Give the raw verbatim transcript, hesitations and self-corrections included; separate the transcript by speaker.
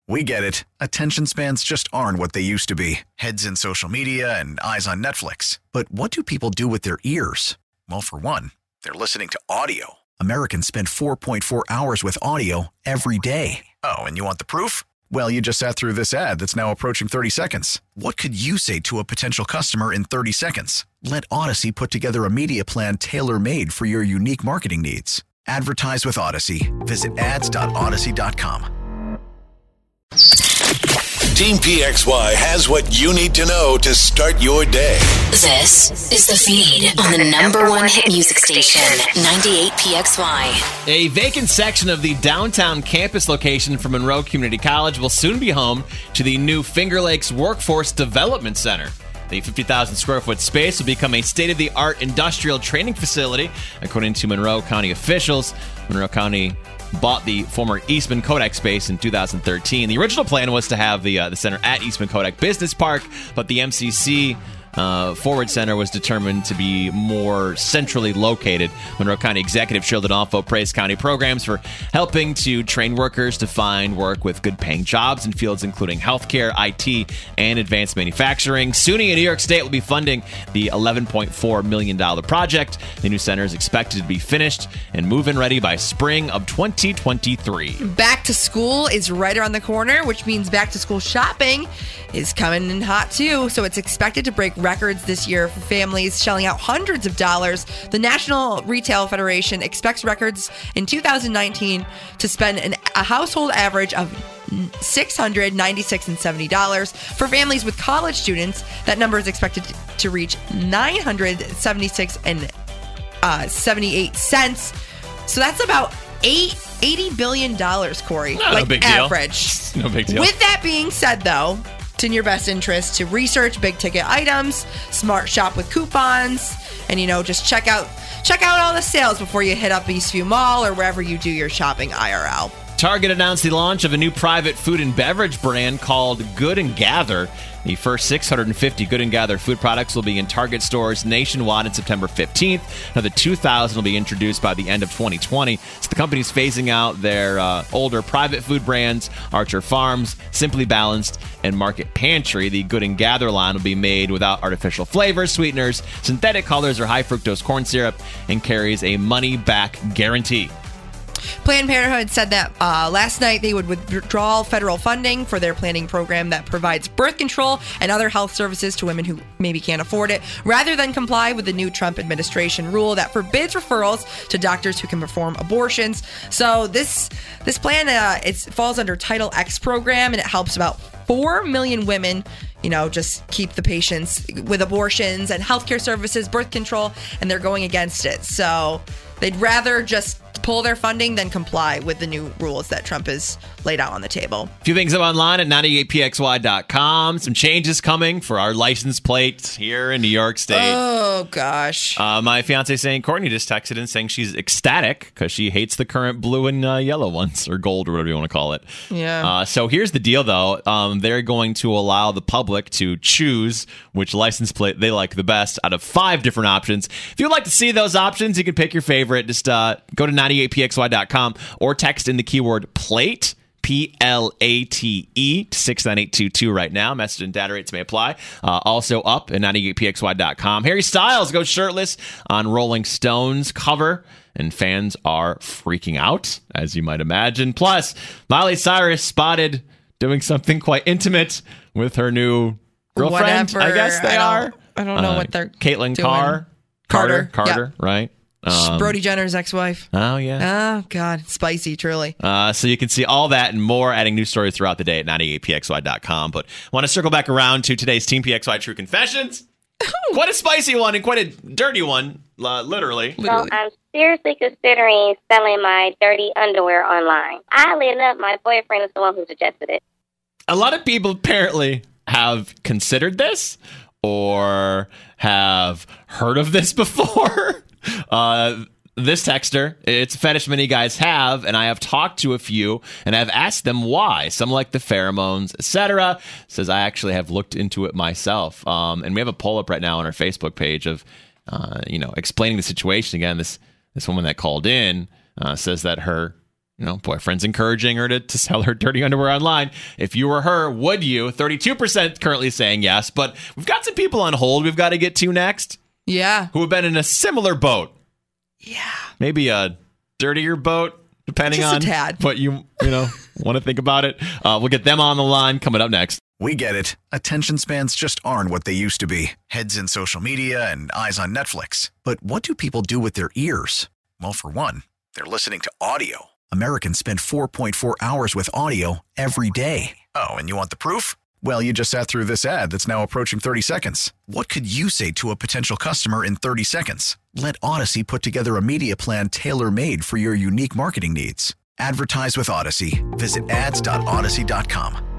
Speaker 1: We get it. Attention spans just aren't what they used to be. Heads in social media and eyes on Netflix. But what do people do with their ears? Well, for one, they're listening to audio. Americans spend four point four hours with audio every day. Oh, and you want the proof? Well, you just sat through this ad that's now approaching thirty seconds. What could you say to a potential customer in thirty seconds? Let Odyssey put together a media plan tailor-made for your unique marketing needs. Advertise with Odyssey. Visit ads dot odyssey dot com.
Speaker 2: Team P X Y has what you need to know to start your day.
Speaker 3: This is The Feed on the number one hit music station, ninety-eight P X Y.
Speaker 4: A vacant section of the downtown campus location for Monroe Community College will soon be home to the new Finger Lakes Workforce Development Center. The fifty thousand square foot space will become a state-of-the-art industrial training facility, according to Monroe County officials. Monroe County bought the former Eastman Kodak space in two thousand thirteen. The original plan was to have the uh, the center at Eastman Kodak Business Park, but the M C C uh, Forward Center was determined to be more centrally located. Monroe County Executive Sheldon Alfo praised county programs for helping to train workers to find work with good-paying jobs in fields including healthcare, I T, and advanced manufacturing. SUNY and New York State will be funding the eleven point four million dollars project. The new center is expected to be finished and move-in ready by spring of twenty twenty-three.
Speaker 5: Back to school is right around the corner, which means back to school shopping is coming in hot too. So it's expected to break records this year for families shelling out hundreds of dollars. The National Retail Federation expects records in two thousand nineteen to spend an, a household average of six hundred ninety-six dollars and seventy cents. For families with college students, that number is expected to reach nine hundred seventy-six dollars and seventy-eight cents. So that's about eight, eighty billion dollars, Corey.
Speaker 4: No,
Speaker 5: like
Speaker 4: no big
Speaker 5: average.
Speaker 4: deal. No big deal.
Speaker 5: With that being said, though, it's in your best interest to research big ticket items, smart shop with coupons, and, you know, just check out check out all the sales before you hit up Eastview Mall or wherever you do your shopping I R L.
Speaker 4: Target announced the launch of a new private food and beverage brand called Good and Gather. The first six hundred fifty Good and Gather food products will be in Target stores nationwide on September fifteenth. Another two thousand will be introduced by the end of twenty twenty. So the company's phasing out their uh, older private food brands, Archer Farms, Simply Balanced, and Market Pantry. The Good and Gather line will be made without artificial flavors, sweeteners, synthetic colors, or high fructose corn syrup, and carries a money-back guarantee.
Speaker 5: Planned Parenthood said that uh, last night they would withdraw federal funding for their planning program that provides birth control and other health services to women who maybe can't afford it, rather than comply with the new Trump administration rule that forbids referrals to doctors who can perform abortions. So this this plan uh, it falls under Title X program, and it helps about four million women, you know, just keep the patients with abortions and healthcare services, birth control, and they're going against it. So they'd rather just pull their funding than comply with the new rules that Trump has laid out on the table.
Speaker 4: A few things up online at ninety-eight P X Y dot com. Some changes coming for our license plates here in New York State.
Speaker 5: Oh, gosh.
Speaker 4: Uh, my fiance saying, Courtney just texted in saying she's ecstatic because she hates the current blue and uh, yellow ones, or gold, or whatever you want to call it.
Speaker 5: Yeah.
Speaker 4: Uh, so here's the deal, though. Um, they're going to allow the public to choose which license plate they like the best out of five different options. If you'd like to see those options, you can pick your favorite. Just uh, go to ninety-eight P X Y dot com or text in the keyword plate, P L A T E, to six nine eight two two right now. Message and data rates may apply. Uh, also up at ninety-eight P X Y dot com. Harry Styles goes shirtless on Rolling Stone's cover, and fans are freaking out, as you might imagine. Plus, Miley Cyrus spotted doing something quite intimate with her new girlfriend.
Speaker 5: Whatever.
Speaker 4: I guess they
Speaker 5: I
Speaker 4: are.
Speaker 5: I don't know
Speaker 4: uh,
Speaker 5: what they're
Speaker 4: Caitlyn
Speaker 5: doing.
Speaker 4: Carr.
Speaker 5: Carter.
Speaker 4: Carter, Carter
Speaker 5: Yeah.
Speaker 4: right? Um,
Speaker 5: Brody Jenner's ex-wife.
Speaker 4: Oh, yeah.
Speaker 5: Oh, God. Spicy, truly.
Speaker 4: Uh, so you can see all that and more, adding news stories throughout the day at ninety-eight P X Y dot com. But I want to circle back around to today's Team P X Y True Confessions. Quite a spicy one and quite a dirty one, uh, literally.
Speaker 6: So I'm seriously considering selling my dirty underwear online. Oddly enough, my boyfriend is the one who suggested it.
Speaker 4: A lot of people apparently have considered this or have heard of this before. uh, this texter, it's a fetish many guys have, and I have talked to a few, and I've asked them why. Some like the pheromones, et cetera. Says I actually have looked into it myself. Um, and we have a poll up right now on our Facebook page of, uh, you know, explaining the situation. Again, this this woman that called in uh, says that her You know, boyfriend's encouraging her to, to sell her dirty underwear online. If you were her, would you? thirty-two percent currently saying yes, but we've got some people on hold we've got to get to next.
Speaker 5: Yeah.
Speaker 4: Who have been in a similar boat.
Speaker 5: Yeah.
Speaker 4: Maybe a dirtier boat, depending
Speaker 5: Just a
Speaker 4: on
Speaker 5: tad.
Speaker 4: what you, you know, want to think about it. Uh, we'll get them on the line coming up next.
Speaker 1: We get it. Attention spans just aren't what they used to be. Heads in social media and eyes on Netflix. But what do people do with their ears? Well, for one, they're listening to audio. Americans spend four point four hours with audio every day. Oh, and you want the proof? Well, you just sat through this ad that's now approaching thirty seconds. What could you say to a potential customer in thirty seconds? Let Odyssey put together a media plan tailor-made for your unique marketing needs. Advertise with Odyssey. Visit ads dot odyssey dot com.